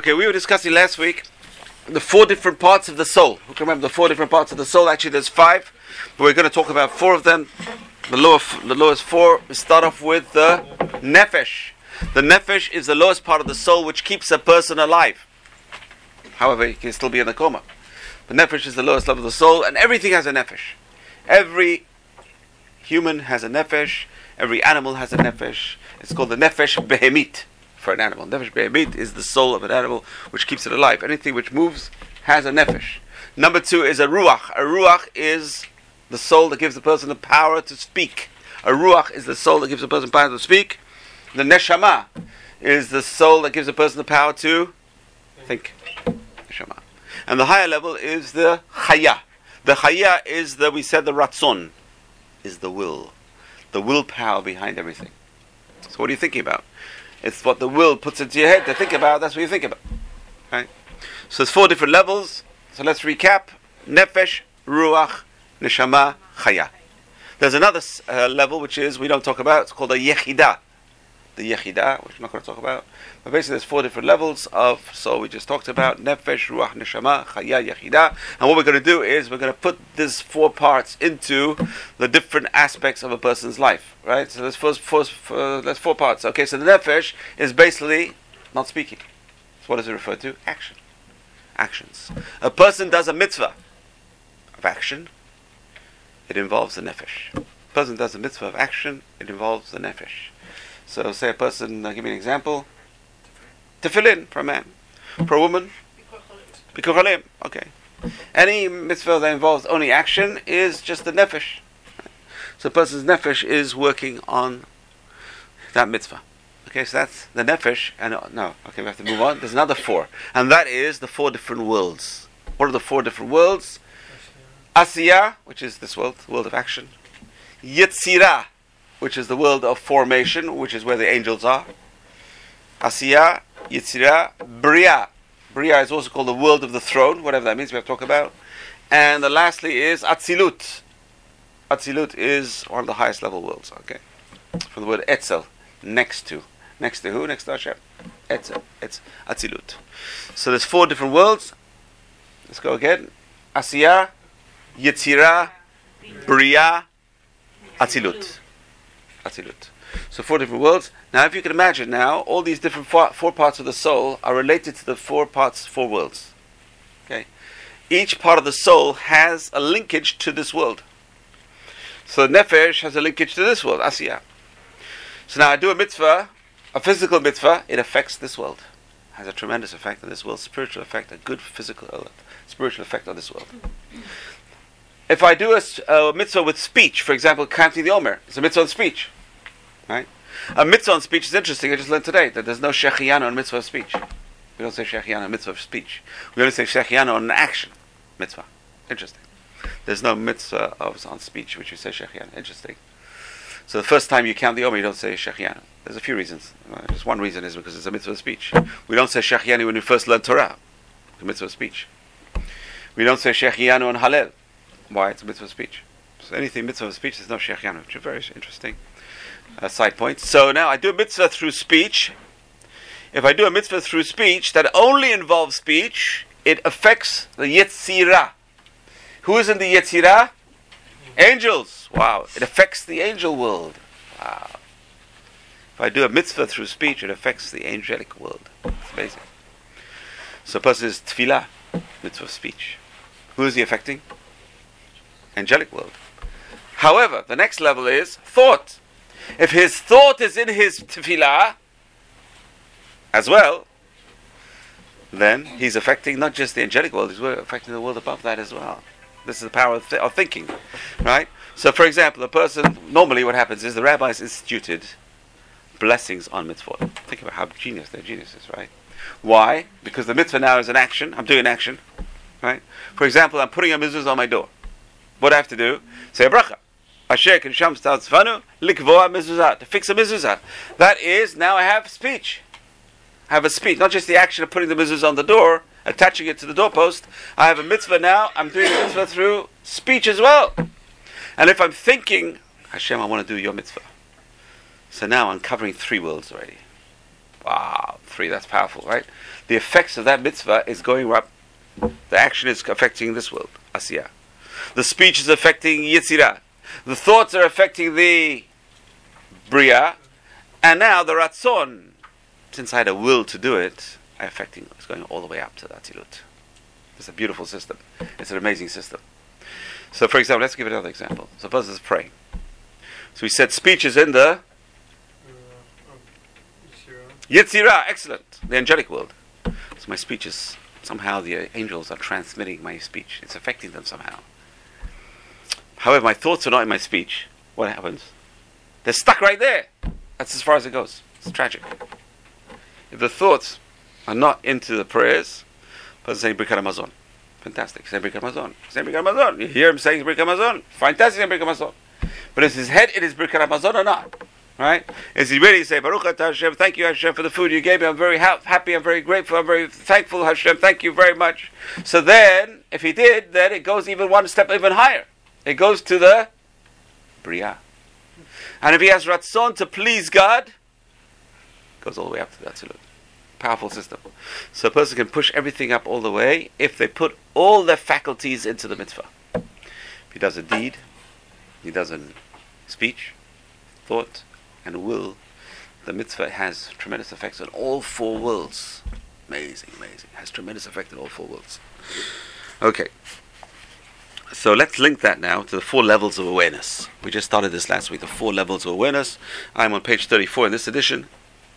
Okay, we were discussing last week the 4 different parts of the soul. Who can remember the 4 different parts of the soul? Actually, there's 5, but we're going to talk about 4 of them. The lowest 4. We start off with the nefesh. The nefesh is the lowest part of the soul which keeps a person alive. However, he can still be in a coma. The nefesh is the lowest level of the soul, and everything has a nefesh. Every human has a nefesh. Every animal has a nefesh. It's called the nefesh behemit for an animal. Nefesh behemit is the soul of an animal which keeps it alive. Anything which moves has a nefesh. Number 2 is a ruach. A ruach is the soul that gives the person the power to speak. A ruach is the soul that gives the person power to speak. The neshama is the soul that gives a person the power to think. Neshama. And the higher level is the chaya. The chaya is we said the ratzon, is the will. The willpower behind everything. So what are you thinking about? It's what the will puts into your head to think about, that's what you think about. Right? So there's 4 different levels. So let's recap. Nefesh, ruach, neshama, chaya. There's another level which is, we don't talk about, it's called a yechidah. The yechidah, which I'm not going to talk about. But basically there's 4 different levels of, so we just talked about Nefesh, Ruach, Neshama, Chaya, Yechidah. And what we're going to do is we're going to put these 4 parts into the different aspects of a person's life. Right? So there's 4 parts. Okay, so the Nefesh is basically not speaking. So what does it refer to? Action. Actions. A person does a mitzvah of action, it involves the Nefesh. A person does a mitzvah of action, it involves the Nefesh. So say a person, give me an example. Tefillin for a man. For a woman? Bikur Chalim. Okay. Any mitzvah that involves only action is just the nefesh. So a person's nefesh is working on that mitzvah. Okay, so that's the nefesh. And okay, we have to move on. There's another 4. And that is the 4 different worlds. What are the 4 different worlds? Asiyah, which is this world, the world of action. Yetzirah, which is the world of formation, which is where the angels are. Asiyah, Yetzirah, Bria. Bria is also called the world of the throne, whatever that means, we have to talk about. And the lastly is Atzilut. Atzilut is one of the highest level worlds, okay? From the word Etzel, next to. Next to who? Next to Hashem. Etzel. It's Atzilut. So there's 4 different worlds. Let's go again. Asiyah, Yetzirah, Bria, Atzilut. Atzilut. So 4 different worlds. Now if you can imagine now, all these different 4 parts of the soul are related to the 4 worlds. Okay? Each part of the soul has a linkage to this world. So Nefesh has a linkage to this world, Asiyah. So now I do a mitzvah, a physical mitzvah, it affects this world. Has a tremendous effect on this world, spiritual effect, a good physical, spiritual effect on this world. If I do a mitzvah with speech, for example, counting the Omer, it's a mitzvah on speech. Right? A mitzvah on speech is interesting. I just learned today that there's no shechianu on mitzvah of speech. We don't say shechianu on mitzvah of speech. We only say shechianu on an action mitzvah. Interesting. There's no mitzvah on speech which you say shechianu. Interesting. So the first time you count the Omer, you don't say shechianu. There's a few reasons. Just one reason is because it's a mitzvah of speech. We don't say shechianu when we first learn Torah. It's a mitzvah of speech. We don't say shechianu on Hallel. Why? It's a mitzvah of speech. So anything mitzvah of speech, there's no shechianu, which is very interesting. Side point. So now I do a mitzvah through speech. If I do a mitzvah through speech that only involves speech, it affects the Yetzirah. Who is in the Yetzirah? Angels. Wow. It affects the angel world. Wow. If I do a mitzvah through speech, it affects the angelic world. It's amazing. So a person is tefillah, mitzvah of speech. Who is he affecting? Angelic world. However, the next level is thought. If his thought is in his tefillah as well, then he's affecting not just the angelic world, he's affecting the world above that as well. This is the power of thinking, right? So for example, a person, normally what happens is the rabbis instituted blessings on mitzvot. Think about how they're geniuses, right? Why? Because the mitzvah now is an action, I'm doing an action, right? For example, I'm putting a mezuzah on my door. What do I have to do? Say a bracha. Asher Kisham Statzvanu Likvoa Mezuzah, to fix a mezuzah. That is, now I have speech. I have a speech, not just the action of putting the mezuzah on the door, attaching it to the doorpost. I have a mitzvah now, I'm doing a mitzvah through speech as well. And if I'm thinking, Hashem, I want to do your mitzvah. So now I'm covering 3 worlds already. Wow, 3, that's powerful, right? The effects of that mitzvah is going up. The action is affecting this world, Asiyah. The speech is affecting Yetzirah. The thoughts are affecting the Bria. And now the Ratzon, since I had a will to do it, affecting, it's going all the way up to the Atzilut. It's a beautiful system. It's an amazing system. So, for example, let's give another example. Suppose it's praying. So we said speech is in the Yetzirah, excellent, the angelic world. So my speech is, somehow the angels are transmitting my speech. It's affecting them somehow. However, my thoughts are not in my speech. What happens? They're stuck right there. That's as far as it goes. It's tragic. If the thoughts are not into the prayers, person saying Birkat Hamazon. Fantastic. Saying Birkat Hamazon. Saying Birkat Hamazon. You hear him saying Birkat Hamazon. Fantastic saying Birkat Hamazon. But is his head in his Birkat Hamazon or not? Right? Is he really say Baruch Atah Hashem? Thank you Hashem for the food you gave me. I'm very happy. I'm very grateful. I'm very thankful Hashem. Thank you very much. So then, if he did, then it goes even one step even higher. It goes to the Bria. And if he has Ratzon to please God, it goes all the way up to the Atzilut. Powerful system. So a person can push everything up all the way if they put all their faculties into the mitzvah. If he does a deed, he does a speech, thought, and will, the mitzvah has tremendous effects on all 4 worlds. Amazing, amazing. It has tremendous effect on all 4 worlds. Okay. So let's link that now to the 4 levels of awareness. We just started this last week, the 4 levels of awareness. I'm on page 34 in this edition.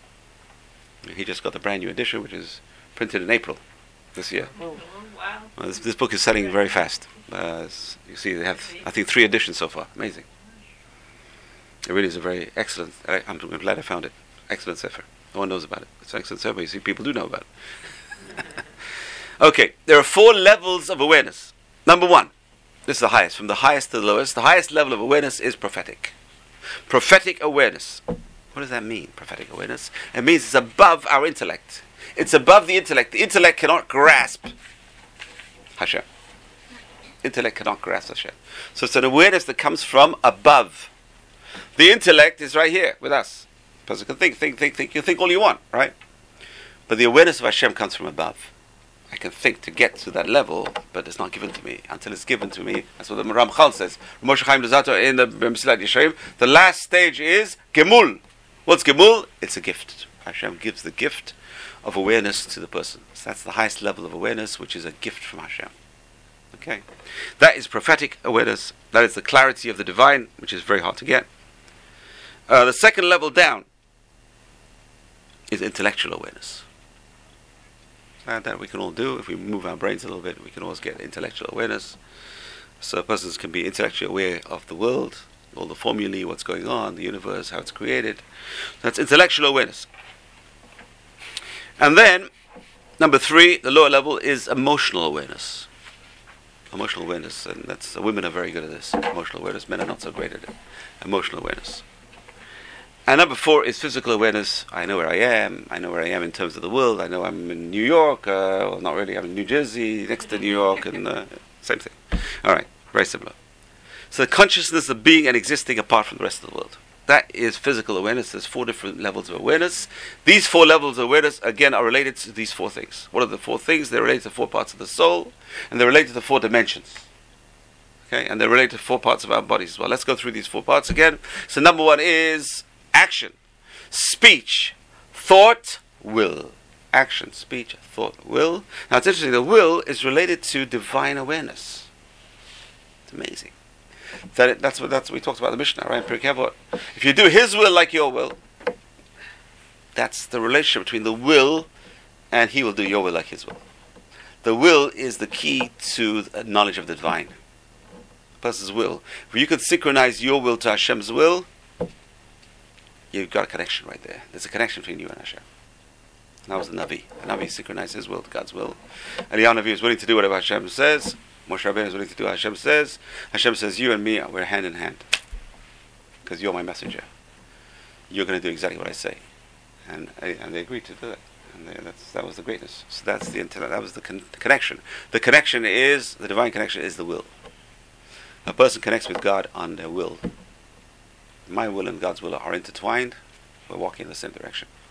He just got the brand new edition, which is printed in April this year. Oh, wow. Well, this book is selling very fast. You see, they have, I think, 3 editions so far. Amazing. It really is a very excellent, I'm glad I found it. Excellent sefer. No one knows about it. It's an excellent sefer. You see, people do know about it. Okay, there are 4 levels of awareness. Number 1. This is the highest, from the highest to the lowest. The highest level of awareness is prophetic. Prophetic awareness. What does that mean, prophetic awareness? It means it's above our intellect. It's above the intellect. The intellect cannot grasp Hashem. Intellect cannot grasp Hashem. So it's an awareness that comes from above. The intellect is right here with us. A person can think. You think all you want, right? But the awareness of Hashem comes from above. I can think to get to that level, but it's not given to me until it's given to me. That's what the Ramchal says. Moshe Chaim Luzzatto in the Mesilat Yesharim. The last stage is Gemul. What's Gemul? It's a gift. Hashem gives the gift of awareness to the person. So that's the highest level of awareness, which is a gift from Hashem. Okay? That is prophetic awareness. That is the clarity of the divine, which is very hard to get. The second level down is intellectual awareness. And that we can all do. If we move our brains a little bit, we can always get intellectual awareness. So persons can be intellectually aware of the world, all the formulae, what's going on, the universe, how it's created. That's intellectual awareness. And then, number 3, the lower level is emotional awareness. Emotional awareness, and that's women are very good at this. Emotional awareness, men are not so great at it. Emotional awareness. And number 4 is physical awareness. I know where I am. I know where I am in terms of the world. I know I'm in New York. Well, not really. I'm in New Jersey, next to New York, and same thing. All right, very similar. So the consciousness of being and existing apart from the rest of the world. That is physical awareness. There's 4 different levels of awareness. These 4 levels of awareness, again, are related to these 4 things. What are the 4 things? They're related to 4 parts of the soul, and they're related to 4 dimensions. Okay, and they're related to 4 parts of our bodies as well. Let's go through these 4 parts again. So number 1 is action, speech, thought, will. Action, speech, thought, will. Now it's interesting, the will is related to divine awareness. It's amazing. That's what we talked about in the Mishnah, right? Pirkei Avot. If you do His will like your will, that's the relationship between the will and He will do your will like His will. The will is the key to knowledge of the divine. A person's will. If you can synchronize your will to Hashem's will, you've got a connection right there. There's a connection between you and Hashem. And that was the Navi. The Navi synchronized his will to God's will. Eliyahu Navi was willing to do whatever Hashem says. Moshe Rabbeinu is willing to do what Hashem says. Hashem says, you and me, we're hand in hand. Because you're my messenger. You're going to do exactly what I say. And they agreed to do it. And that was the greatness. So that's the intellect. That was the connection. The connection is, the divine connection is the will. A person connects with God on their will. My will and God's will are intertwined. We're walking in the same direction.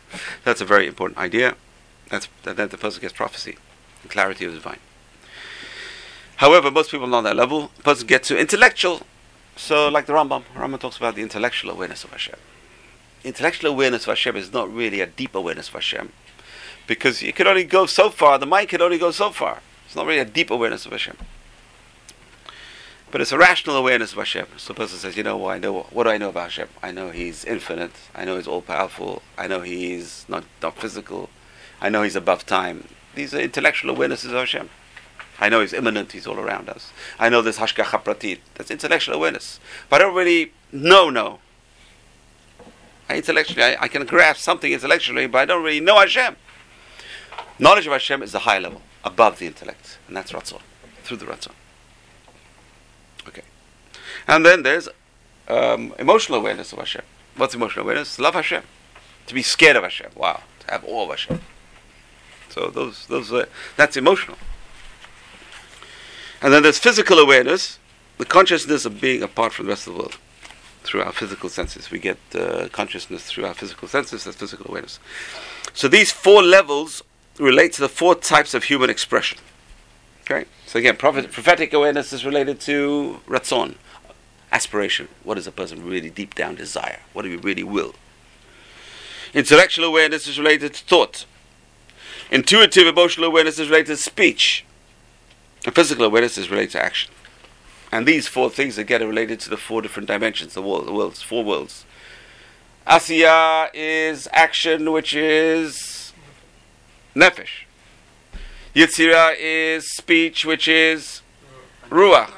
That's a very important idea. Then the person gets prophecy, the clarity of the divine. However, most people are not on that level. The person gets to intellectual. So, like the Rambam talks about the intellectual awareness of Hashem. Intellectual awareness of Hashem is not really a deep awareness of Hashem, because you can only go so far. The mind can only go so far. It's not really a deep awareness of Hashem. But it's a rational awareness of Hashem. So the person says, what do I know about Hashem? I know He's infinite. I know He's all-powerful. I know He's not physical. I know He's above time. These are intellectual awarenesses of Hashem. I know He's immanent. He's all around us. I know there's hashgacha pratit. That's intellectual awareness. But I don't really know. I can grasp something intellectually, but I don't really know Hashem. Knowledge of Hashem is the high level, above the intellect. And that's Ratzon, through the Ratzon. Okay. And then there's emotional awareness of Hashem. What's emotional awareness? Love Hashem. To be scared of Hashem. Wow. To have awe of Hashem. So that's emotional. And then there's physical awareness, the consciousness of being apart from the rest of the world. Through our physical senses. We get consciousness through our physical senses. That's physical awareness. So these 4 levels relate to the 4 types of human expression. Okay? So again, prophetic awareness is related to ratzon, aspiration. What does a person really deep down desire? What do we really will? Intellectual awareness is related to thought. Intuitive emotional awareness is related to speech. And physical awareness is related to action. And these 4 things again are related to the 4 different dimensions, the worlds, 4 worlds. Asiya is action, which is nefesh. Yetzirah is speech, which is ruach.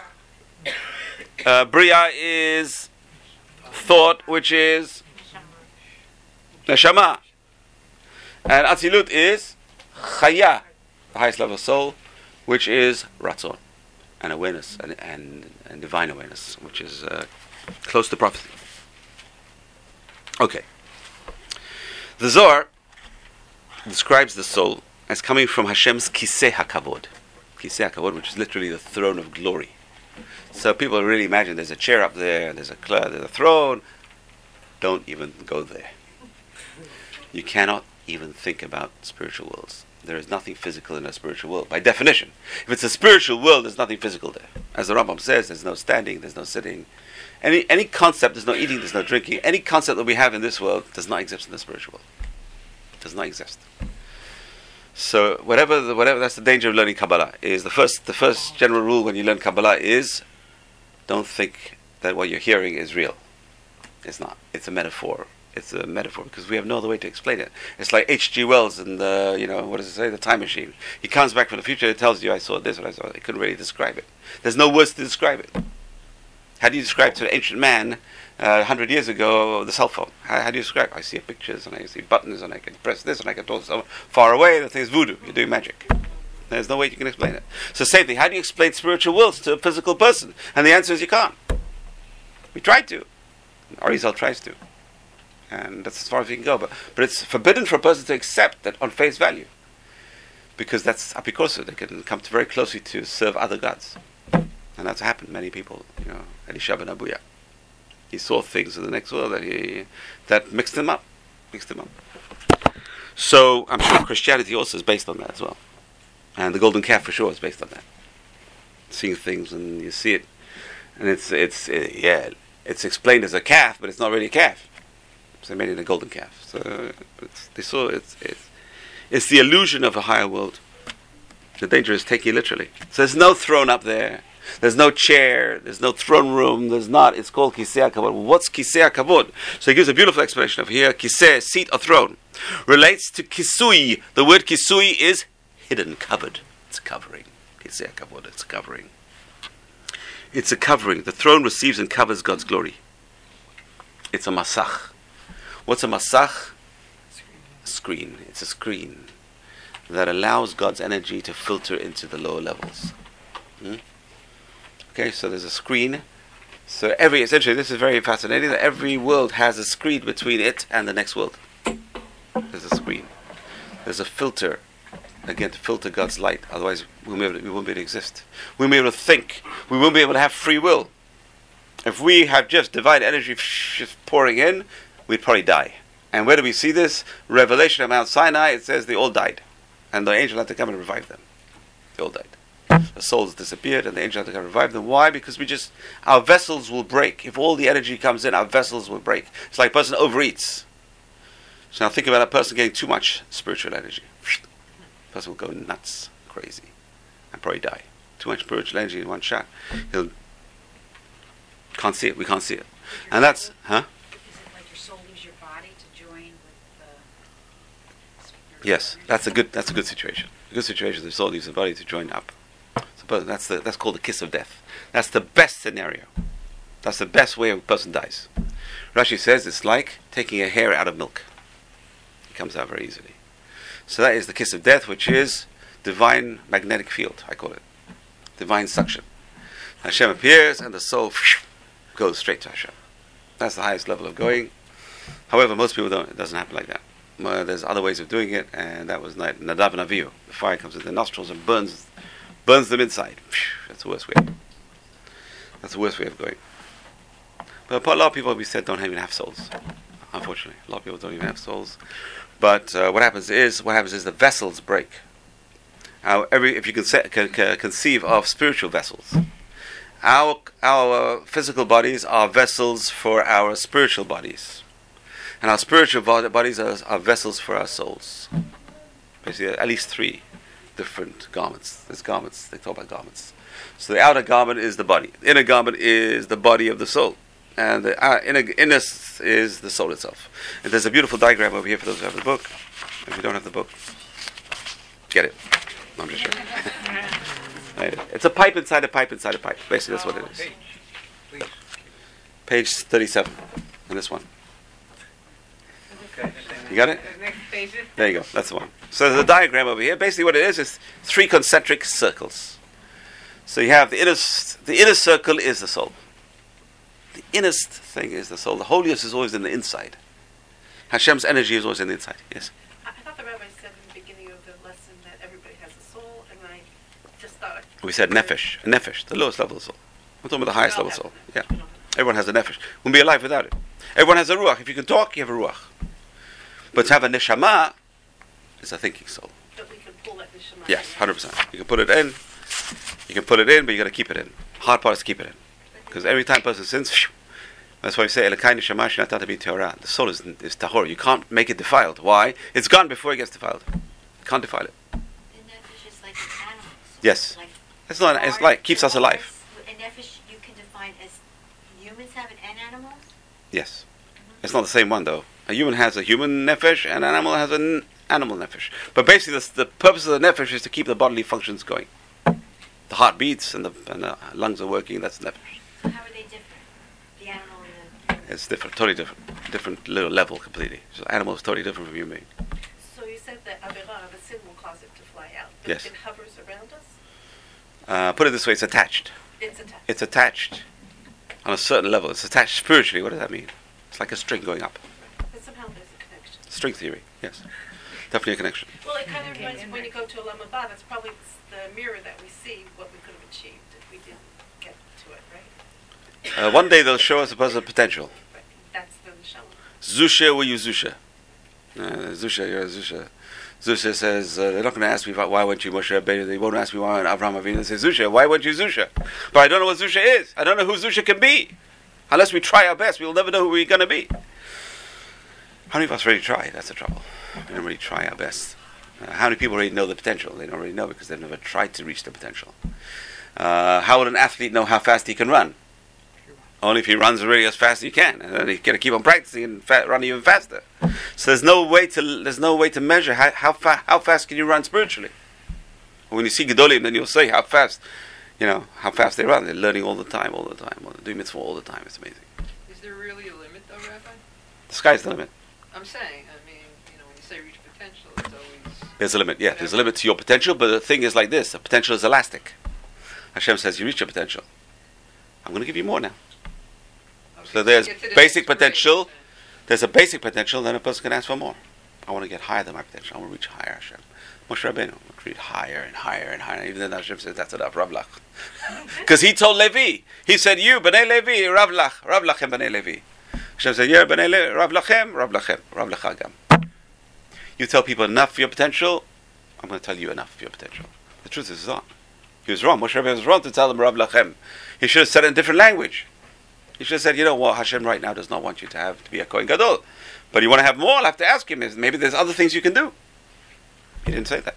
Bria is thought, which is neshama. And Atzilut is chaya, the highest level of soul, which is ratzon. And awareness, and divine awareness, which is close to prophecy. Okay. The Zohar describes the soul as coming from Hashem's Kiseh HaKavod. Kiseh HaKavod, which is literally the throne of glory. So people really imagine there's a chair up there, there's a throne. Don't even go there. You cannot even think about spiritual worlds. There is nothing physical in a spiritual world, by definition. If it's a spiritual world, there's nothing physical there. As the Rambam says, there's no standing, there's no sitting. Any concept, there's no eating, there's no drinking. Any concept that we have in this world does not exist in the spiritual world. It does not exist. So whatever, that's the danger of learning Kabbalah. Is the first general rule when you learn Kabbalah is, don't think that what you're hearing is real. It's not. It's a metaphor. It's a metaphor because we have no other way to explain it. It's like H.G. Wells and what does it say? The Time Machine. He comes back from the future and tells you, I saw this and I saw it. He couldn't really describe it. There's no words to describe it. How do you describe to an ancient man 100 years ago the cell phone? How do you describe? I see pictures and I see buttons and I can press this and I can talk to someone far away. The thing is voodoo. You're doing magic. There's no way you can explain it. So same thing. How do you explain spiritual worlds to a physical person? And the answer is you can't. We tried to. Arizal tries to. And that's as far as we can go. But it's forbidden for a person to accept that on face value. Because that's apikosa. They can come very closely to serve other gods. And that's happened. Many people, Elisha ben Abuya. He saw things in the next world that mixed him up. So I'm sure Christianity also is based on that as well. And the golden calf for sure is based on that. Seeing things and you see it. And it's explained as a calf, but it's not really a calf. So they made it a golden calf. So it's the illusion of a higher world. The danger is taking it literally. So there's no throne up there. There's no chair. There's no throne room. It's called Kiseh HaKavod. What's Kiseh HaKavod? So he gives a beautiful explanation of here. Kiseh, seat or throne, relates to kisui. The word kisui is hidden, covered. It's a covering. Kiseh HaKavod, it's a covering. It's a covering. The throne receives and covers God's glory. It's a masach. What's a masach? A screen. It's a screen that allows God's energy to filter into the lower levels. Okay, so there's a screen. So essentially, this is very fascinating, that every world has a screen between it and the next world. There's a screen. There's a filter, again, to filter God's light. Otherwise, we won't be able to exist. We won't be able to think. We won't be able to have free will. If we have just divine energy just pouring in, we'd probably die. And where do we see this? Revelation of Mount Sinai, it says they all died. And the angel had to come and revive them. They all died. The souls disappeared and the angel had to come and revive them. Why? Because our vessels will break. If all the energy comes in, our vessels will break. It's like a person overeats. So now think about a person getting too much spiritual energy. The person will go nuts, crazy, and probably die. Too much spiritual energy in one shot. Can't see it. We can't see it. And that's, Is it like your soul leaves your body to join with the... Yes, that's a good situation. A good situation is the soul leaves the body to join up. So that's called the kiss of death. That's the best scenario. That's the best way a person dies. Rashi says it's like taking a hair out of milk. It comes out very easily. So that is the kiss of death, which is divine magnetic field, I call it. Divine suction. Hashem appears and the soul goes straight to Hashem. That's the highest level of going. However, most people don't. It doesn't happen like that. There's other ways of doing it, and that was Nadav and Avihu. The fire comes in their nostrils and burns them inside. That's the worst way. That's the worst way of going. But a lot of people, we said, don't even have souls. Unfortunately, a lot of people don't even have souls. But what happens is the vessels break. If you can conceive of spiritual vessels, our physical bodies are vessels for our spiritual bodies, and our spiritual bodies are vessels for our souls. Basically, at least three different garments. There's garments. They talk about garments. So the outer garment is the body. The inner garment is the body of the soul, and the inner is the soul itself. And there's a beautiful diagram over here for those who have the book. If you don't have the book, get it. No, I'm just joking. It's a pipe inside a pipe inside a pipe. Basically, that's what it is. Page 37 in this one. You got it? There you go. That's the one. So there's a diagram over here. Basically, what it is three concentric circles. So you have the inner circle is the soul. The innerst thing is the soul. The holiest is always in the inside. Hashem's energy is always in the inside. Yes. I thought the rabbi said in the beginning of the lesson that everybody has a soul, and I just thought... We said nefesh, the lowest level of soul. I'm talking about the highest level of soul. Yeah. Everyone has a nefesh. Wouldn't be alive without it. Everyone has a ruach. If you can talk, you have a ruach. But to have a neshama is a thinking soul. But we can pull that neshama. Yes, 100%. You can put it in. You can put it in, but you got to keep it in. Hard part is to keep it in. Because every time a person sins, that's why we say, Elokai neshama shenatata bi teorah. The soul is tahor. You can't make it defiled. Why? It's gone before it gets defiled. You can't defile it. The nefesh is like animals. Yes. It's like keeps us alive. A nefesh you can define as humans have it and animals? Yes. It's not the same one though. A human has a human nefesh and an animal has an animal nefesh. But basically the purpose of the nefesh is to keep the bodily functions going. The heart beats and the lungs are working, that's the nefesh. So how are they different? The animal and the... It's different, totally different. Different little level completely. So the animal is totally different from human being. So you said that Avirah, the sin, will cause it to fly out. But Yes. it hovers around us? Put it this way, it's attached. It's attached. It's attached on a certain level. It's attached spiritually. What does that mean? It's like a string going up. But somehow there's a connection. String theory, yes. Definitely a connection. Well, it kind of reminds me when you go to Olam Haba, that's probably the mirror that we see what we could have achieved if we didn't get to it, right? One day they'll show us a positive potential. But that's the neshama. Zusha will you Zusha. Zusha, you're a Zusha. Zusha says, they're not going to ask me why weren't you Moshe Rabbeinu. They won't ask me why Avraham Avinu. They say, Zusha, why weren't you Zusha? But I don't know what Zusha is. I don't know who Zusha can be. Unless we try our best, we'll never know who we're going to be. How many of us really try? That's the trouble. We don't really try our best. How many people really know the potential? They don't really know because they've never tried to reach the potential. How would an athlete know how fast he can run? Only if he runs really as fast as he can, and then he's got to keep on practicing and run even faster. So there's no way to measure how fast can you run spiritually. When you see Gedolim, then you'll say how fast they run. They're learning all the time, doing mitzvah all the time. It's amazing. Is there really a limit, though, Rabbi? The sky's the limit. I'm saying, when you say reach potential, it's always... There's a limit, yeah. There's a limit to your potential, but the thing is like this. The potential is elastic. Hashem says, you reach your potential. I'm going to give you more now. Okay, So there's get to the basic next grade, potential. then. There's a basic potential, then a person can ask for more. I want to get higher than my potential. I want to reach higher, Hashem. Moshe Rabbeinu, I want to reach higher and higher and higher. Even then Hashem says, that's enough, Ravlach. Because he told Levi, he said, you, B'nai Levi, Ravlach and B'nai Levi. Hashem said, "Yeah, b'nei le, Rav lachem, Rav lachem, Rav lecha gam." You tell people enough of your potential, I'm going to tell you enough of your potential. The truth is not. He was wrong. Moshe Rabbeinu was wrong to tell them Rav lachem. He should have said it in a different language. He should have said, you know what, Hashem right now does not want you to be a Kohen Gadol. But you want to have more, I'll have to ask him. Maybe there's other things you can do. He didn't say that.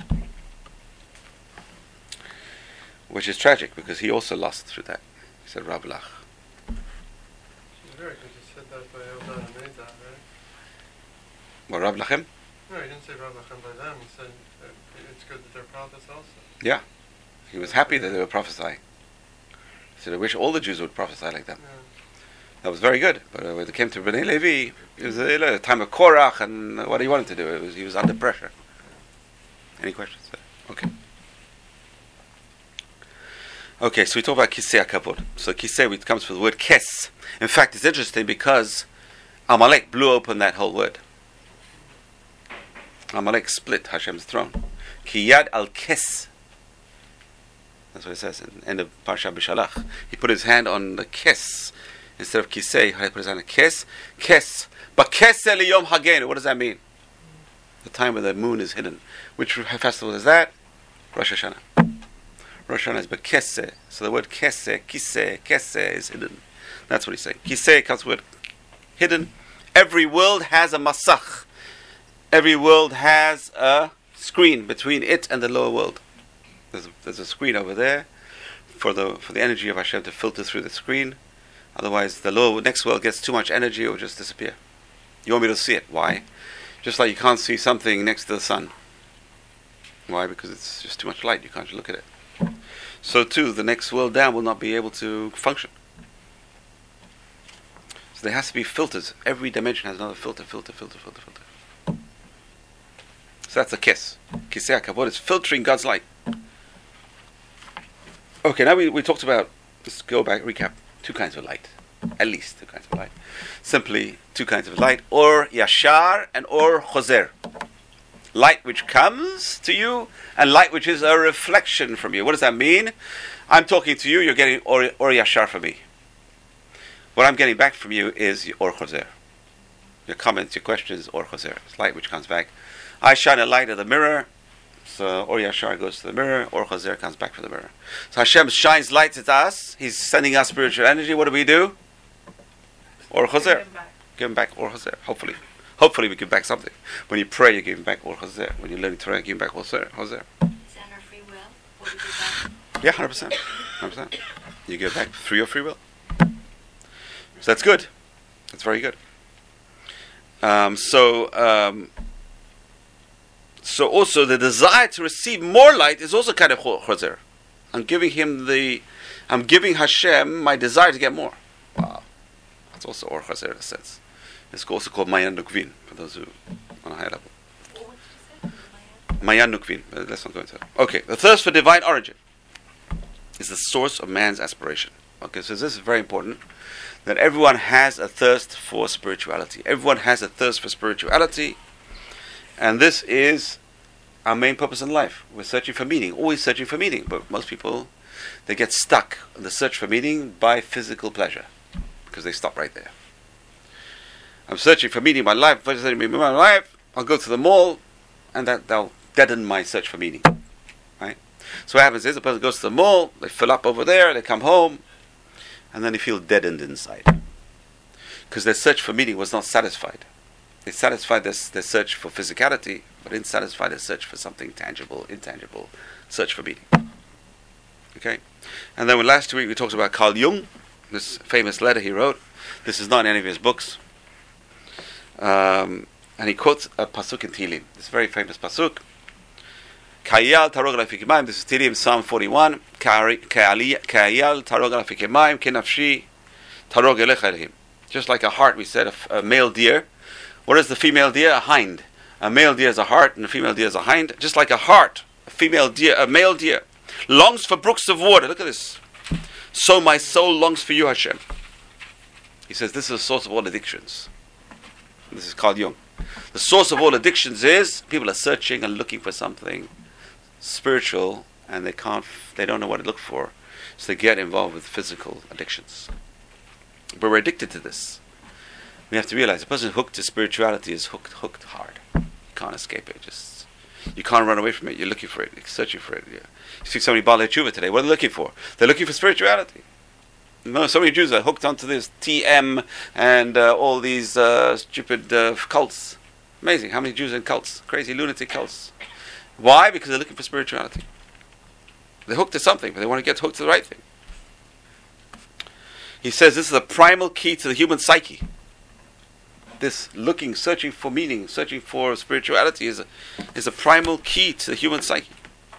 Which is tragic, because he also lost through that. He said, Rav lach. Very good. You said that by Eldad and Medad, right? Well, Rav lachem? No, he didn't say Rav Lachem by them. He said it's good that they're prophets also. Yeah. He was happy that they were prophesying. He said, I wish all the Jews would prophesy like that. Yeah. That was very good. But when it came to Bnei Levi, it was a time of Korach, and what he wanted to do, he was under pressure. Any questions? Okay. Okay, so we talk about Kisei HaKavod. So Kisei, it comes from the word Kes. In fact, it's interesting because Amalek blew open that whole word. Amalek split Hashem's throne. Ki yad al Kes. That's what it says in the end of Parsha B'Shalach. He put his hand on the Kes. Instead of Kisei, he put his hand on Kes. Kes. But Keseh liyom hagenu. What does that mean? The time when the moon is hidden. Which festival is that? Rosh Hashanah. Rosh Hashanah is Bekeseh. So the word Keseh, Keseh is hidden. That's what he's saying. Kisei comes with hidden. Every world has a masach. Every world has a screen between it and the lower world. There's a screen over there for the energy of Hashem to filter through the screen. Otherwise, the next world gets too much energy, it will just disappear. You want me to see it? Why? Just like you can't see something next to the sun. Why? Because it's just too much light. You can't look at it. So too, the next world down will not be able to function. So there has to be filters. Every dimension has another filter. So that's a kiss. Kisei HaKavod is filtering God's light. Okay, now we talked about, let's go back, recap, two kinds of light. At least two kinds of light. Simply two kinds of light, or Yashar and or Choser. Light which comes to you, and light which is a reflection from you. What does that mean? I'm talking to you, you're getting or Yashar from me. What I'm getting back from you is or Choser. Your comments, your questions, or Choser. It's light which comes back. I shine a light at the mirror, so or Yashar goes to the mirror, or Choser comes back from the mirror. So Hashem shines lights at us, He's sending us spiritual energy. What do? Or Choser. Give him back or Choser, hopefully. Hopefully we give back something. When you pray, you give him back or Choser. When you learn Torah, you give him back Choser. Is that our free will? What we give back? Yeah, 100%. 100%. You give back through your free will. So that's good. That's very good. So also the desire to receive more light is also kind of Choser. I'm giving Hashem my desire to get more. Wow. That's also or Choser in a sense. It's also called Mayan Nukvin, for those who on a higher level. What did you say? Mayan Nukvin. Let's not go into that. Okay, the thirst for divine origin is the source of man's aspiration. Okay, so this is very important, that everyone has a thirst for spirituality. Everyone has a thirst for spirituality, and this is our main purpose in life. We're searching for meaning, always searching for meaning, but most people, they get stuck in the search for meaning by physical pleasure, because they stop right there. I'm searching for meaning in my life. I'll go to the mall, and that'll deaden my search for meaning. Right? So what happens is a person goes to the mall, they fill up over there, they come home, and then they feel deadened inside, because their search for meaning was not satisfied. They satisfied their search for physicality, but didn't satisfy their search for something tangible, intangible. Search for meaning. Okay, and then last week we talked about Carl Jung, this famous letter he wrote. This is not in any of his books. And he quotes a pasuk in Tehillim. This very famous pasuk. Ka'ayal tarog ala fikimayim. This is Tehillim, Psalm 41. Ka'ayal tarog ala fikimayim, kenafshi tarog elecha elihim. Just like a hart, we said, a male deer. What is the female deer? A hind. A male deer is a hart, and a female deer is a hind. Just like a hart, a male deer longs for brooks of water. Look at this. So my soul longs for you, Hashem. He says this is the source of all addictions. This is Carl Jung. The source of all addictions is people are searching and looking for something spiritual, and they don't know what to look for, so they get involved with physical addictions. But we're addicted to this. We have to realize the person hooked to spirituality is hooked hard. You can't escape it. You can't run away from it. You're looking for it. You're searching for it. You see somebody Baalei Tshuva today. What are they looking for? They're looking for spirituality. No, so many Jews are hooked onto this TM and all these stupid cults. Amazing. How many Jews are in cults? Crazy lunatic cults. Why? Because they're looking for spirituality. They're hooked to something, but they want to get hooked to the right thing. He says this is a primal key to the human psyche. This looking, searching for meaning, searching for spirituality is a primal key to the human psyche.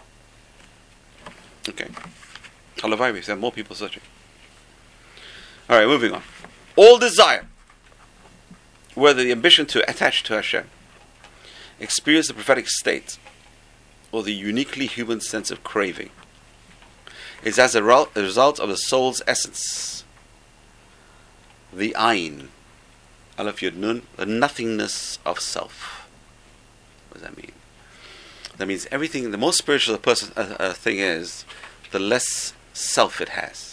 Okay. Halavai, there are more people searching. Alright, moving on. All desire, whether the ambition to attach to Hashem, experience the prophetic state, or the uniquely human sense of craving, is as a result of the soul's essence, the Ayin, Aleph Yud Nun, the nothingness of self. What does that mean? That means everything, the more spiritual a person thing is, the less self it has.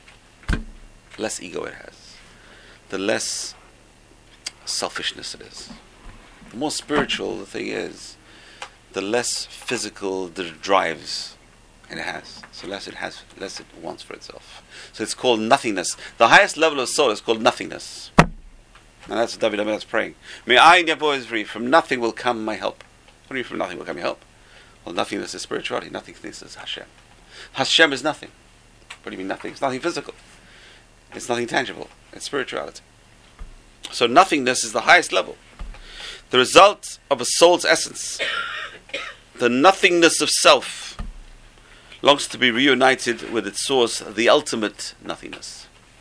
Less ego it has. The less selfishness it is. The more spiritual the thing is, the less physical the drives it has. So less it wants for itself. So it's called nothingness. The highest level of soul is called nothingness. And that's what David HaMelech is praying. Me'ayin yavo ezri, from nothing will come my help. What do you mean from nothing will come your help? Well, nothingness is spirituality. Nothingness is Hashem. Hashem is nothing. What do you mean nothing? It's nothing physical. It's nothing tangible. It's spirituality. So nothingness is the highest level. The result of a soul's essence, the nothingness of self, longs to be reunited with its source, the ultimate nothingness.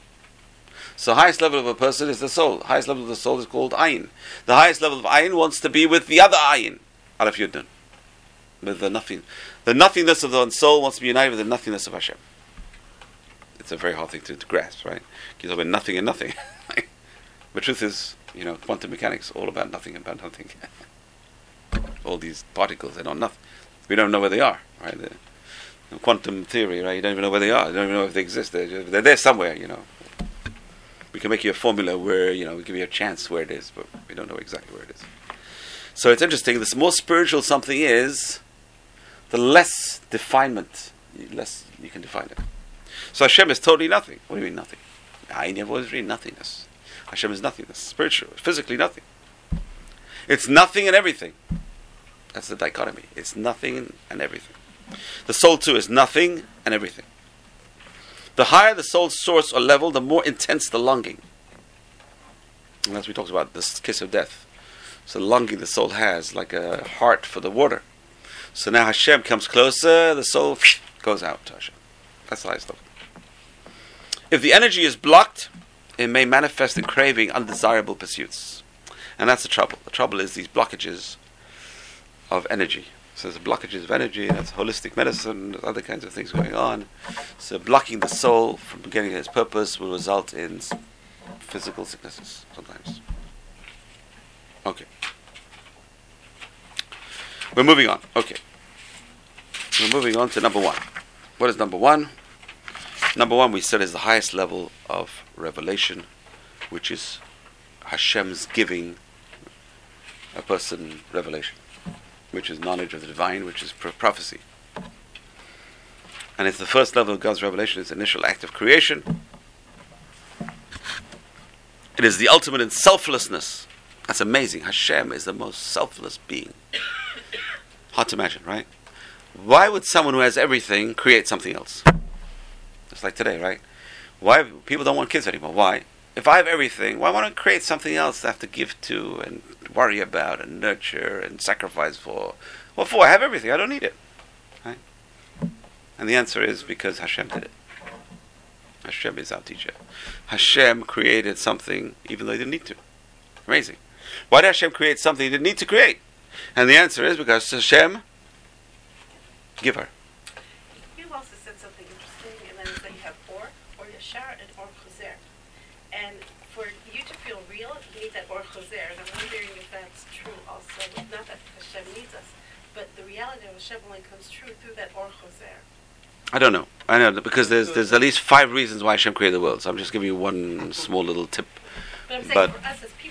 So the highest level of a person is the soul. The highest level of the soul is called Ayin. The highest level of Ayin wants to be with the other Ayin, Aleph Yud Nun, with the nothing. The nothingness of the soul wants to be united with the nothingness of Hashem. It's a very hard thing to grasp, right? You talk about nothing and nothing. The truth is, quantum mechanics, all about nothing and about nothing. All these particles, they're not nothing. We don't know where they are, right? The quantum theory, right? You don't even know where they are. You don't even know if they exist. They're there somewhere, We can make you a formula where, we give you a chance where it is, but we don't know exactly where it is. So it's interesting, the more spiritual something is, the less definement, less you can define it. So Hashem is totally nothing. What do you mean nothing? Ayin Yavo Ezri, nothingness. Hashem is nothingness, spiritual, physically nothing. It's nothing and everything. That's the dichotomy. It's nothing and everything. The soul too is nothing and everything. The higher the soul's source or level, the more intense the longing. And as we talked about, this kiss of death. So the longing the soul has, like a heart for the water. So now Hashem comes closer, the soul goes out to Hashem. That's the highest level. If the energy is blocked, it may manifest in craving undesirable pursuits. And that's the trouble. The trouble is these blockages of energy. So there's blockages of energy, that's holistic medicine, there's other kinds of things going on. So blocking the soul from getting its purpose will result in physical sicknesses sometimes. Okay. We're moving on. Okay. We're moving on to number one. What is number one? Number one, we said, is the highest level of revelation, which is Hashem's giving a person revelation, which is knowledge of the divine, which is prophecy. And it's the first level of God's revelation, its initial act of creation. It is the ultimate in selflessness. That's amazing. Hashem is the most selfless being. Hard to imagine, right? Why would someone who has everything create something else? It's like today, right? Why people don't want kids anymore? Why? If I have everything, why want to create something else I have to give to and worry about and nurture and sacrifice for? What for? I have everything. I don't need it. Right? And the answer is because Hashem did it. Hashem is our teacher. Hashem created something even though he didn't need to. Amazing. Why did Hashem create something he didn't need to create? And the answer is because Hashem give her. You also said something interesting, and that is that you have or Yashar, and or Choser. And for you to feel real, you need that or Choser. And I'm wondering if that's true also. Not that Hashem needs us, but the reality of Hashem only comes true through that or Choser. I don't know. I know because there's at least 5 reasons why Hashem created the world. So I'm just giving you one small little tip. But I'm saying for us as people,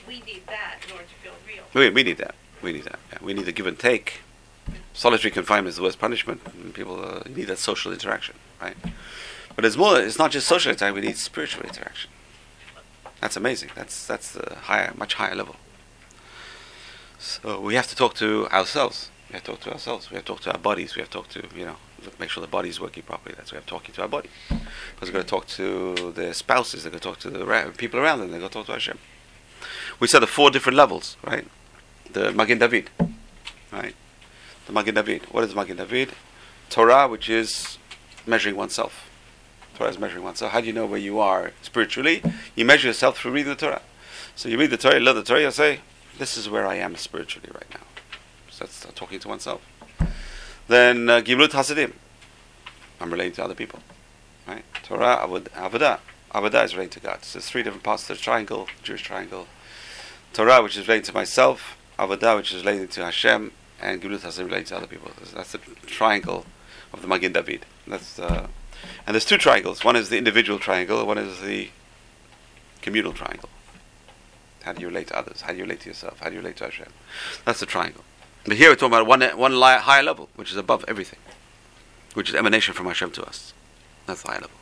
we need that in order to feel real. We need that. We need that. Yeah. We need the give and take. Solitary confinement is the worst punishment. And people you need that social interaction, right? But it's more. It's not just social interaction. We need spiritual interaction. That's amazing. That's the much higher level. So we have to talk to ourselves. We have to talk to ourselves. We have to talk to our bodies. We have to talk to make sure the body is working properly. That's why we have talking to our body. Because we're going to talk to their spouses. They're going to talk to the people around them. They're going to talk to Hashem. We said the 4 different levels, right? The Magen David, right? The Magen David. What is Magen David? Torah, which is measuring oneself. Torah is measuring oneself. How do you know where you are spiritually? You measure yourself through reading the Torah. So you read the Torah, you love the Torah, you say, this is where I am spiritually right now. So that's talking to oneself. Then Gimlut Hasidim. I'm relating to other people. Right? Torah, Avodah. Avodah is relating to God. So there's 3 different parts to the triangle, Jewish triangle. Torah, which is relating to myself. Avodah, which is relating to Hashem. And Gimlut Hasidim relating to other people. That's the triangle of the Magen David. And there's 2 triangles. One is the individual triangle. One is the communal triangle. How do you relate to others? How do you relate to yourself? How do you relate to Hashem? That's the triangle. But here we're talking about one higher level, which is above everything, which is emanation from Hashem to us. That's the high level.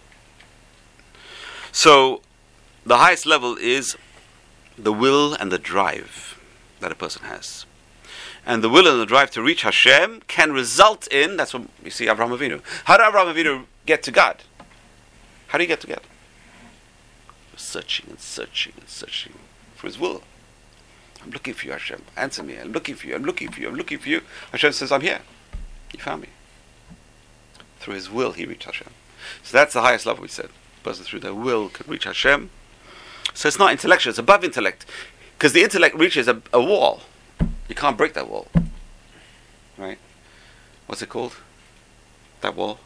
So, the highest level is the will and the drive that a person has. And the will and the drive to reach Hashem can result in, that's what we see Avraham Avinu. How did Avraham Avinu get to God? How do you get to God? Searching and searching and searching for His will. I'm looking for you, Hashem. Answer me. I'm looking for you. I'm looking for you. I'm looking for you. Hashem says, I'm here. He found me. Through His will, he reached Hashem. So that's the highest level, we said. A person through their will can reach Hashem. So it's not intellectual, it's above intellect. Because the intellect reaches a wall. You can't break that wall. Right? What's it called? That wall?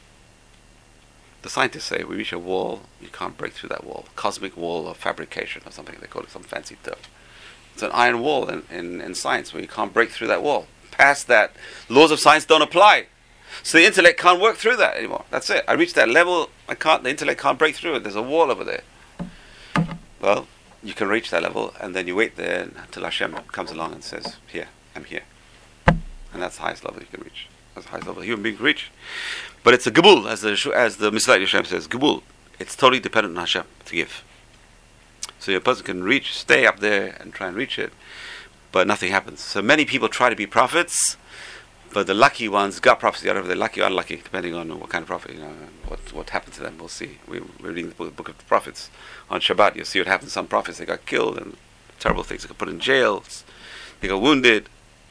The scientists say we reach a wall, you can't break through that wall. Cosmic wall of fabrication or something, they call it some fancy term. It's an iron wall in science where you can't break through that wall. Past that, laws of science don't apply. So the intellect can't work through that anymore. That's it. I reached that level, the intellect can't break through it. There's a wall over there. Well, you can reach that level and then you wait there until Hashem comes along and says, here, I'm here. And that's the highest level you can reach. That's the highest level a human being can reach. But it's a Gabul, as the Mesilat Yeshem says, Gabul. It's totally dependent on Hashem to give. So a person can stay up there and try and reach it, but nothing happens. So many people try to be prophets, but the lucky ones got prophecy out of it. They're lucky or unlucky, depending on what kind of prophet, what happened to them. We'll see. We're reading the book of the prophets on Shabbat. You'll see what happened to some prophets. They got killed and terrible things. They got put in jails. They got wounded.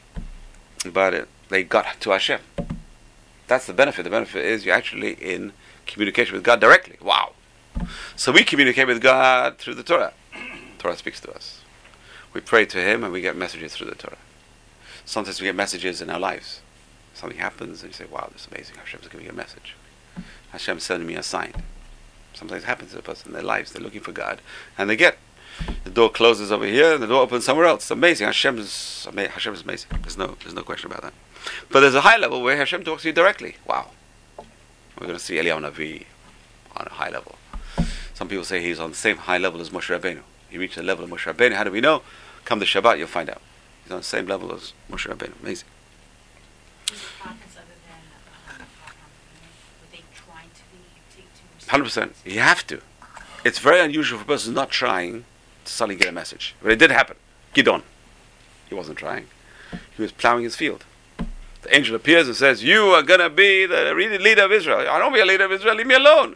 But they got to Hashem. That's the benefit. The benefit is you're actually in communication with God directly. Wow. So we communicate with God through the Torah. Torah speaks to us. We pray to Him and we get messages through the Torah. Sometimes we get messages in our lives. Something happens and you say, wow, this is amazing. Hashem's giving me a message. Hashem's sending me a sign. Sometimes it happens to a person in their lives. They're looking for God. And they get. The door closes over here and the door opens somewhere else. It's amazing. Hashem is amazing. There's no question about that. But there's a high level where Hashem talks to you directly. Wow. We're going to see Eliyahu Navi on a high level. Some people say he's on the same high level as Moshe Rabbeinu. He reached the level of Moshe Rabbeinu. How do we know? Come to Shabbat, you'll find out. He's on the same level as Moshe Rabbeinu. Amazing. These prophets other than were they trying to receive? 100%. You have to. It's very unusual for a person not trying to suddenly get a message. But it did happen. Gidon. He wasn't trying. He was plowing his field. The angel appears and says, you are going to be the leader of Israel. I don't be a leader of Israel. Leave me alone.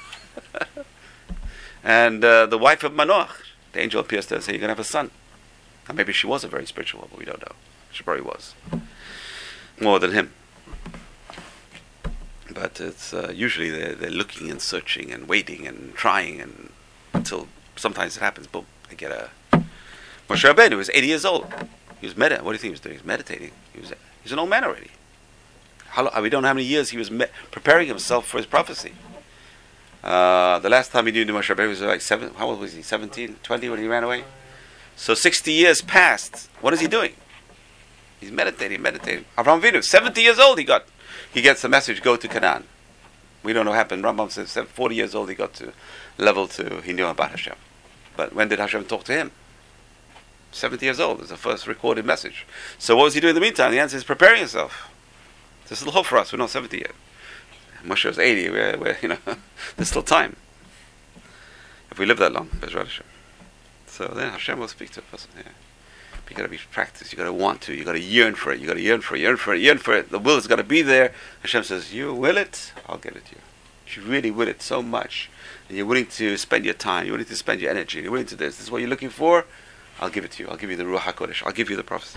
And the wife of Manoach, the angel appears to her and says, you're going to have a son. And maybe she was a very spiritual one, but we don't know. She probably was. More than him. But it's usually they're looking and searching and waiting and trying and until sometimes it happens, boom, they get a... Moshe Rabbeinu was 80 years old. He was what do you think he was doing? He was meditating. He's an old man already. We don't know how many years he was preparing himself for his prophecy. The last time he knew Moshe Rabbeinu was like how old was he? 17, 20 when he ran away? So 60 years passed. What is he doing? He's meditating. Avraham Avinu, 70 years old he gets the message, go to Canaan. We don't know what happened. Rambam says 40 years old he got to level 2. He knew about Hashem. But when did Hashem talk to him? 70 years old is the first recorded message. So what was he doing in the meantime? The answer is preparing himself. There's still hope for us. We're not 70 yet. Moshe was 80. We're there's still time. If we live that long, Bezrat Hashem. So then Hashem will speak to a person. Yeah. But you got to be practiced. You got to want to. You got to yearn for it. You got to yearn for it. The will has got to be there. Hashem says, "You will it. I'll give it to you. If you really will it so much, and you're willing to spend your time, you're willing to spend your energy, you're willing to this. This is what you're looking for. I'll give it to you. I'll give you the Ruach HaKodesh. I'll give you the prophecy."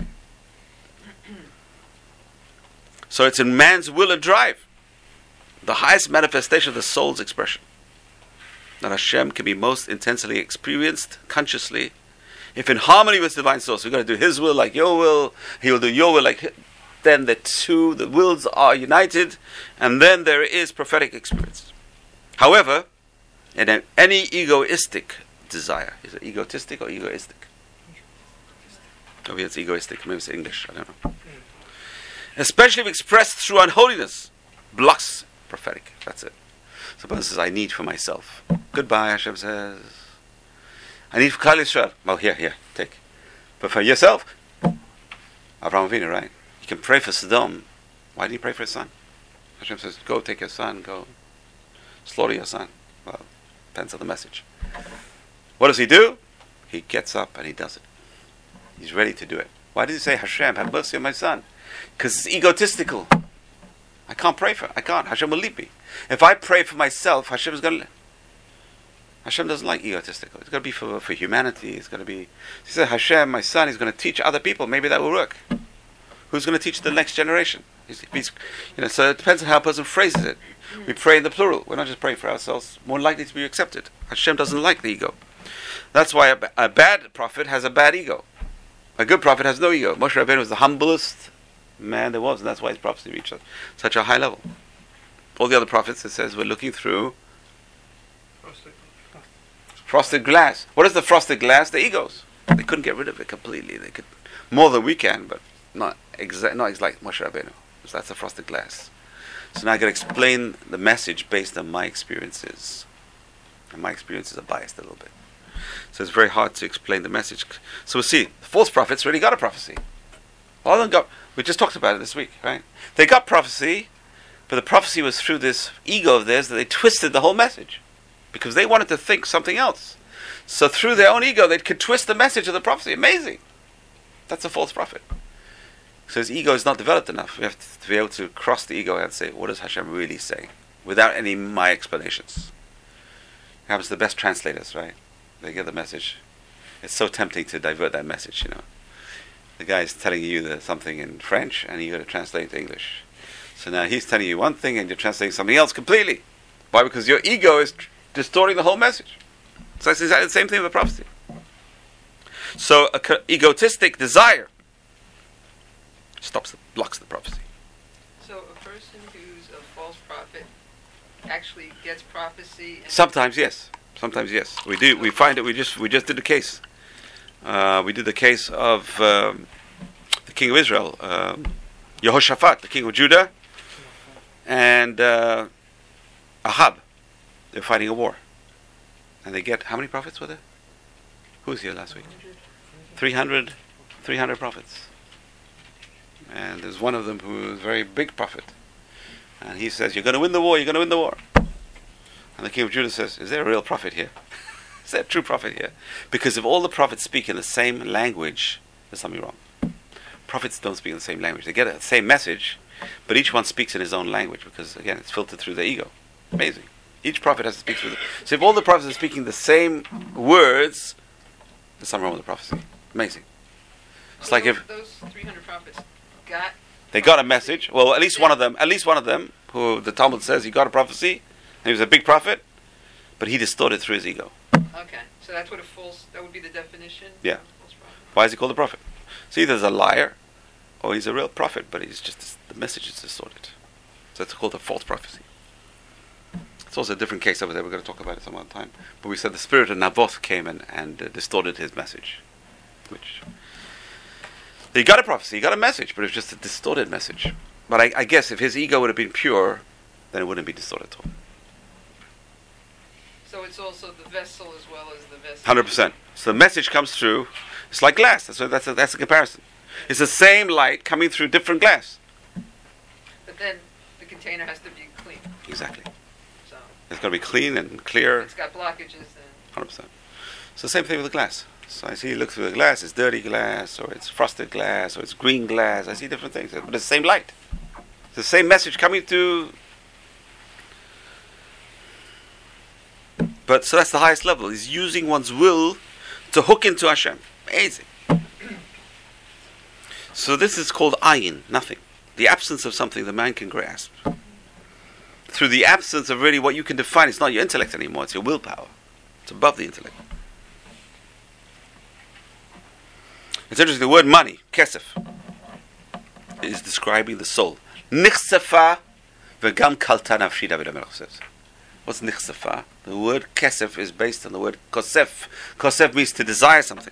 So it's in man's will and drive, the highest manifestation of the soul's expression, that Hashem can be most intensely experienced consciously if in harmony with divine source. We're going to do His will like your will, He will do your will like His. Then the wills are united, and then there is prophetic experience. However, in any egoistic desire, is it egotistic or egoistic? Maybe it's egoistic, maybe it's English, I don't know. Especially if expressed through unholiness, blocks prophetic. That's it. So person says, I need for myself. Goodbye, Hashem says. I need for Klal Yisrael. Well, here, take. But for yourself, Avraham Avinu, right? You can pray for Sodom. Why didn't you pray for his son? Hashem says, go take your son, go slaughter your son. Well, depends on the message. What does he do? He gets up and he does it. He's ready to do it. Why did he say, Hashem, have mercy on my son? Because it's egotistical. I can't pray for him. I can't. Hashem will leave me. If I pray for myself, Hashem is going to... Hashem doesn't like egotistical. It's got to be for humanity. It's got to be... He said, Hashem, my son, he's going to teach other people. Maybe that will work. Who's going to teach the next generation? So it depends on how a person phrases it. We pray in the plural. We're not just praying for ourselves. More likely to be accepted. Hashem doesn't like the ego. That's why a bad prophet has a bad ego. A good prophet has no ego. Moshe Rabbeinu was the humblest man there was, and that's why his prophecy reached such a high level. All the other prophets, it says, we're looking through frosted glass. What is the frosted glass? The egos. They couldn't get rid of it completely. They could more than we can, but not like Moshe Rabbeinu. So that's the frosted glass. So now I got to explain the message based on my experiences, and my experiences are biased a little bit. So it's very hard to explain the message. So we'll see. The false prophets really got a prophecy. All of them got. We just talked about it this week, right? They got prophecy, but the prophecy was through this ego of theirs that they twisted the whole message because they wanted to think something else. So through their own ego, they could twist the message of the prophecy. Amazing. That's a false prophet. So his ego is not developed enough. We have to be able to cross the ego and say, what does Hashem really say? Without any my explanations. It happens to the best translators, right? They get the message. It's so tempting to divert that message, The guy is telling you something in French, and you got to translate it to English. So now he's telling you one thing, and you're translating something else completely. Why? Because your ego is distorting the whole message. So it's exactly the same thing with the prophecy. So egotistic desire blocks the prophecy. So a person who's a false prophet actually gets prophecy. And Sometimes yes. We do. We find it. We just did the case. We did the case of the king of Israel, Yehoshaphat, the king of Judah, and Ahab. They're fighting a war, and they get how many prophets were there? Who was here last week? 300 prophets. And there's one of them who is a very big prophet, and he says, "You're going to win the war. You're going to win the war." And the king of Judah says, "Is there a real prophet here? Is there a true prophet here?" Because if all the prophets speak in the same language, there's something wrong. Prophets don't speak in the same language. They get the same message, but each one speaks in his own language because, again, it's filtered through their ego. Amazing. Each prophet has to speak through So if all the prophets are speaking the same words, there's something wrong with the prophecy. Amazing. It's like if those 300 prophets they got a message. Well, at least one of them, who the Talmud says he got a prophecy, and he was a big prophet, but he distorted through his ego. Okay, so that's what that would be the definition? Yeah. Of a false prophet. Why is he called a prophet? So either he's a liar, or he's a real prophet, but he's just, the message is distorted. So that's called a false prophecy. It's also a different case over there. We're going to talk about it some other time. But we said the spirit of Naboth came and distorted his message. He got a prophecy, he got a message, but it was just a distorted message. But I guess if his ego would have been pure, then it wouldn't be distorted at all. So it's also the vessel as well as the vessel. 100%. So the message comes through, It's like glass. That's a comparison. It's the same light coming through different glass. But then the container has to be clean. Exactly. So It's got to be clean and clear. if it's got blockages, then 100%. It's the same thing with the glass. So I see you look through the glass, it's dirty glass, or it's frosted glass, or it's green glass. I see different things, but it's the same light. It's the same message coming to. But so that's the highest level. Is using one's will to hook into Hashem. Amazing. So this is called ayin, nothing. The absence of something the man can grasp. Through the absence of really what you can define, it's not your intellect anymore, it's your willpower. It's above the intellect. It's interesting, the word money, kesef, is describing the soul. Nichsefa v'gam kalta nafshi, David HaMelech says. What's nichsefa? The word kesef is based on the word kosef. Kosef means to desire something.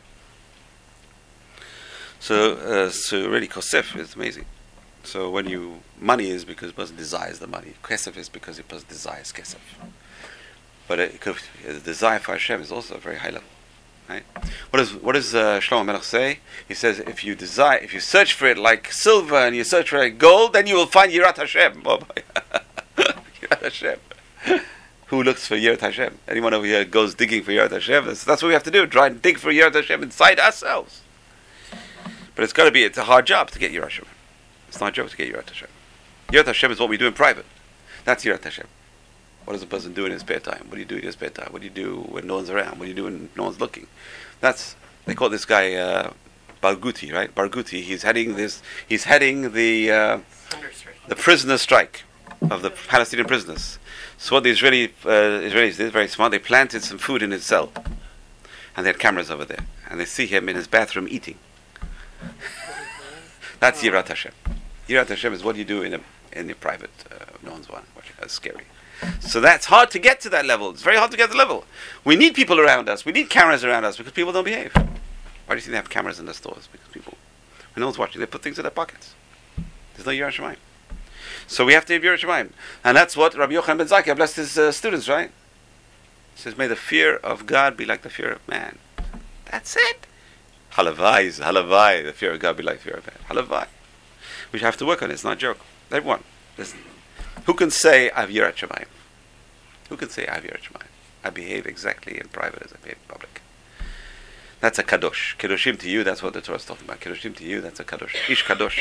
So really kosef is amazing. So money is because a person desires the money. Kesef is because a person desires kesef. But the desire for Hashem is also a very high level. Right? What does Shlomo Melech say? He says, if you search for it like silver and you search for it like gold, then you will find Yirat Hashem. Oh Yirat Hashem. Who looks for Yirat Hashem? Anyone over here goes digging for Yirat Hashem? That's what we have to do. Try and dig for Yirat Hashem inside ourselves. But it's a hard job to get Yirat Hashem. It's not a joke to get Yirat Hashem. Yirat Hashem is what we do in private. That's Yirat Hashem. What does a person do in his spare time? What do you do in your spare time? What do you do when no one's around? What do you do when no one's looking? They call this guy Barghouti, right? Barghouti. He's heading the prisoner strike of the Palestinian prisoners. So what the Israelis did, very smart, they planted some food in his cell. And they had cameras over there. And they see him in his bathroom eating. That's Yirat Hashem. Yirat Hashem is what you do in your private, no one's watching. That's scary. So that's hard to get to that level. It's very hard to get to the level. We need people around us. We need cameras around us because people don't behave. Why do you think they have cameras in the stores? Because people, when no one's watching, they put things in their pockets. There's no Yirat Shamayim. So we have to have Yirat Shamayim. And that's what Rabbi Yochanan ben Zakkai blessed his students, right? He says, may the fear of God be like the fear of man. That's it. Halavai, the fear of God be like the fear of man. Halavai. We have to work on it. It's not a joke. Everyone, listen. Who can say, I have Yirat Shamayim? Who can say, I have Yirat Shamayim? I behave exactly in private as I behave in public. That's a kadosh. Kedoshim to you, that's what the Torah is talking about. Kedoshim to you, that's a kadosh. Ish kadosh.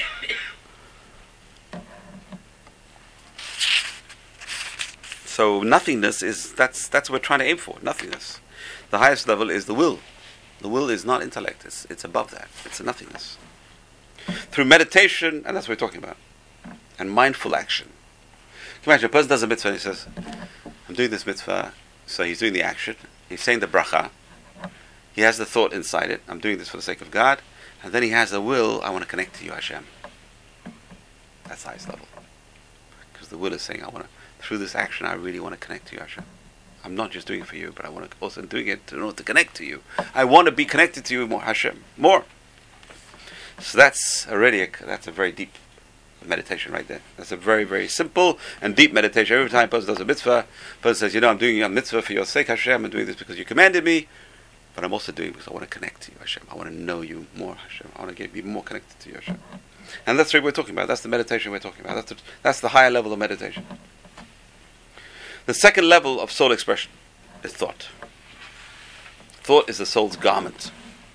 So nothingness that's what we're trying to aim for. Nothingness. The highest level is the will. The will is not intellect. It's above that. It's a nothingness. Through meditation, and that's what we're talking about, and mindful action. Can you imagine a person does a mitzvah and he says, I'm doing this mitzvah, so he's doing the action, he's saying the bracha, he has the thought inside it, I'm doing this for the sake of God, and then he has the will, I want to connect to you, Hashem. That's the highest level. Because the will is saying, through this action, I really want to connect to you, Hashem. I'm not just doing it for you, but I want to also doing it in order to connect to you. I want to be connected to you more, Hashem, more. So that's a very deep meditation right there. That's a very, very simple and deep meditation. Every time a person does a mitzvah, a person says, I'm doing a mitzvah for your sake, Hashem. I'm doing this because you commanded me, but I'm also doing it because I want to connect to you, Hashem. I want to know you more, Hashem. I want to be more connected to you, Hashem. And that's what we're talking about. That's the meditation we're talking about. That's the higher level of meditation. The second level of soul expression is thought. Thought is the soul's garment.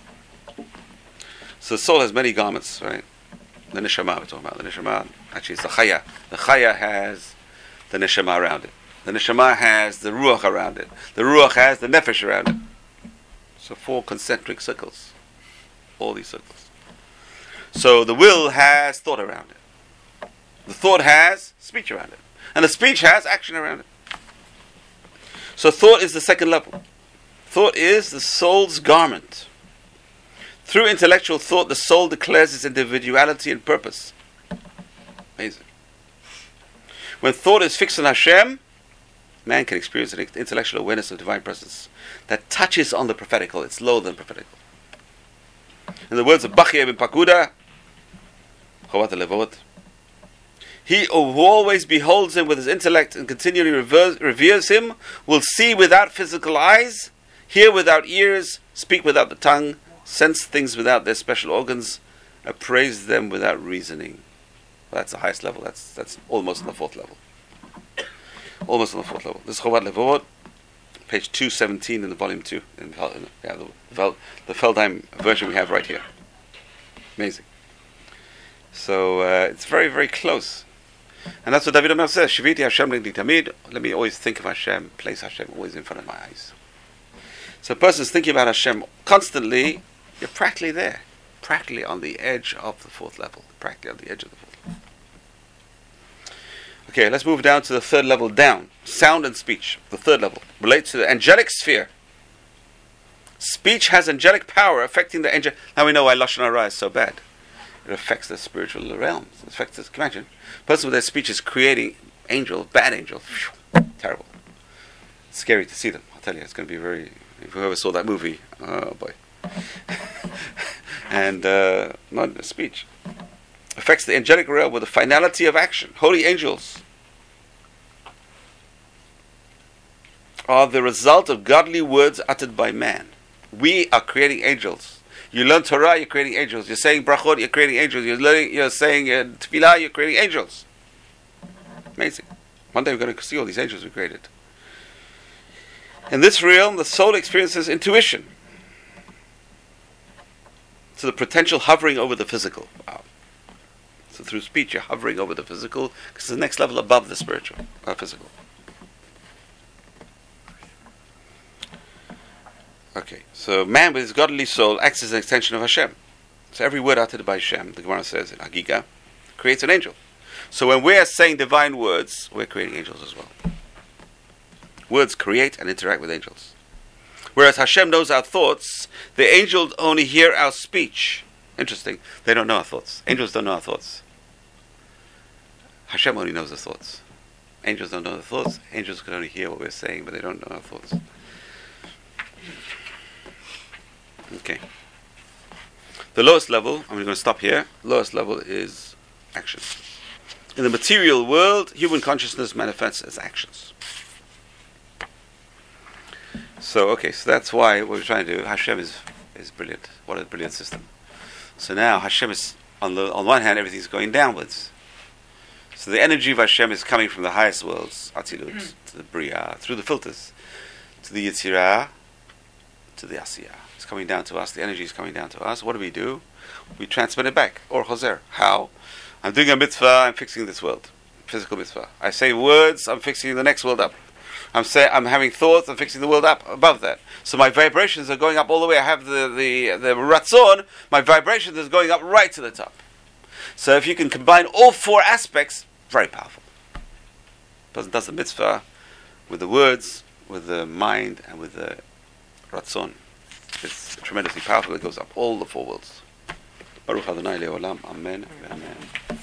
So the soul has many garments, right? The neshama we're talking about. The neshama, actually it's the chaya. The chaya has the neshama around it. The neshama has the ruach around it. The ruach has the nefesh around it. So 4 concentric circles. All these circles. So the will has thought around it. The thought has speech around it. And the speech has action around it. So thought is the second level. Thought is the soul's garment. Through intellectual thought, the soul declares its individuality and purpose. Amazing. When thought is fixed on Hashem, man can experience an intellectual awareness of divine presence that touches on the prophetical. It's lower than prophetical. In the words of Bachya ibn Pakuda, Chavat al-Levavot, he who always beholds him with his intellect and continually reveres him will see without physical eyes, hear without ears, speak without the tongue, sense things without their special organs, appraise them without reasoning. Well, that's the highest level. That's almost on the fourth level. Almost on the fourth level. This is Chovat Levavot, page 217 in the volume 2. The Feldheim version we have right here. Amazing. So it's very, very close. And that's what David Omer says. Shiviti Hashem Li Tamid. Let me always think of Hashem, place Hashem always in front of my eyes. So a person is thinking about Hashem constantly, you're practically there. Practically on the edge of the fourth level. Practically on the edge of the fourth level. Okay, let's move down to the third level down. Sound and speech. The third level relates to the angelic sphere. Speech has angelic power affecting the angel. Now we know why Lashon Hara is so bad. It affects the spiritual realms. It affects us. Can you imagine? A person with their speech is creating angels, bad angels. Terrible. It's scary to see them. I'll tell you, it's going to be very... If whoever saw that movie, oh boy. And not the speech. Affects the angelic realm with the finality of action. Holy angels are the result of godly words uttered by man. We are creating angels. You learn Torah, you're creating angels. You're saying brachot, you're creating angels. You're saying tefillah, you're creating angels. Amazing. One day we're going to see all these angels we created. In this realm, the soul experiences intuition. So the potential hovering over the physical. Wow. So through speech, you're hovering over the physical, because it's the next level above the spiritual, physical. Okay, so man with his godly soul acts as an extension of Hashem. So every word uttered by Hashem, the Gemara says in Hagigah, creates an angel. So when we're saying divine words, we're creating angels as well. Words create and interact with angels. Whereas Hashem knows our thoughts, the angels only hear our speech. Interesting. They don't know our thoughts. Angels don't know our thoughts. Hashem only knows the thoughts. Angels don't know the thoughts. Angels can only hear what we're saying, but they don't know our thoughts. Okay. The lowest level, I'm going to stop here. Lowest level is action. In the material world, human consciousness manifests as actions. So, okay, so that's why what we're trying to do. Hashem is brilliant. What a brilliant system. So now Hashem is, on one hand, everything's going downwards. So the energy of Hashem is coming from the highest worlds, Atzilut, to the Bria, through the filters, to the Yetzirah, to the Asiyah. It's coming down to us. The energy is coming down to us. What do? We transmit it back. Or Choser. How? I'm doing a mitzvah, I'm fixing this world. Physical mitzvah. I say words, I'm fixing the next world up. I'm having thoughts, I'm fixing the world up above that. So my vibrations are going up all the way. I have the ratzon, my vibrations is going up right to the top. So if you can combine all four aspects, very powerful. Person does the mitzvah with the words, with the mind, and with the ratzon. It's tremendously powerful. It goes up all the four worlds. Baruch Adonai Le'olam. Amen. Amen.